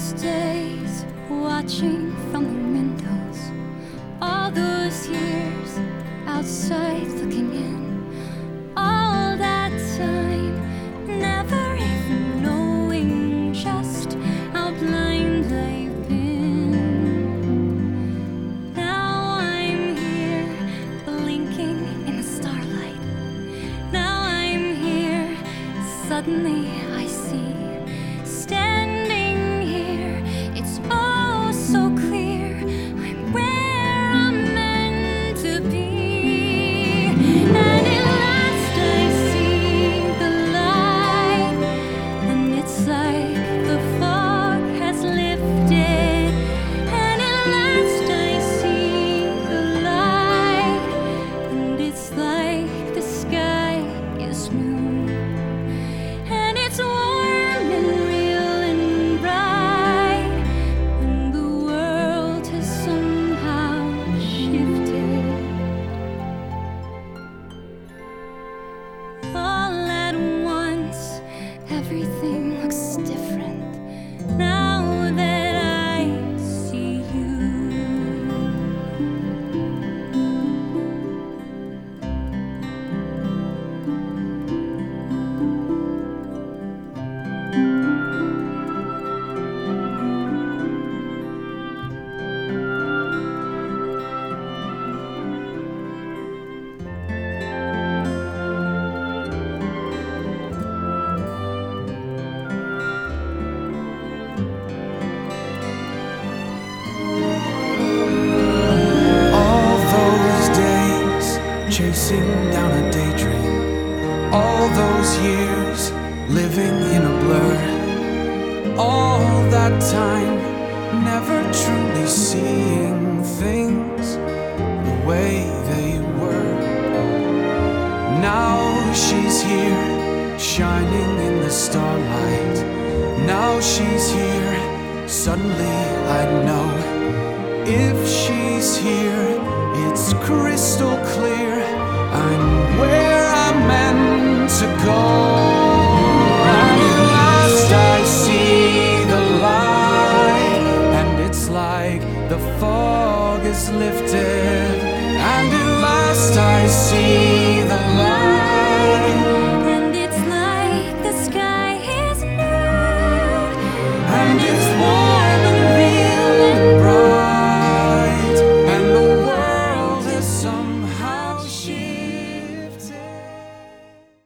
those days, watching from the windows, all those years outside looking in, all that time, never even knowing just how blind I've been. Now I'm here, blinking in the starlight. Now I'm here, suddenly I see. Standing here, it's all so clear. I'm where I'm meant to be. And at last I see the light, and it's like the fog has lifted. And at last I see the light, and it's like the sky is new. And it's warm and real and bright, and the world has somehow shifted. All at once, everything looks different now that I see you. Chasing down a daydream, all those years living in a blur, all that time never truly seeing things the way they were. Now she's here, shining in the starlight. Now she's here, suddenly I know. If she's here, it's crystal clear. I'm where I'm meant to go. And at last I see the light, and it's like the fog is lifted. And at last I see the light.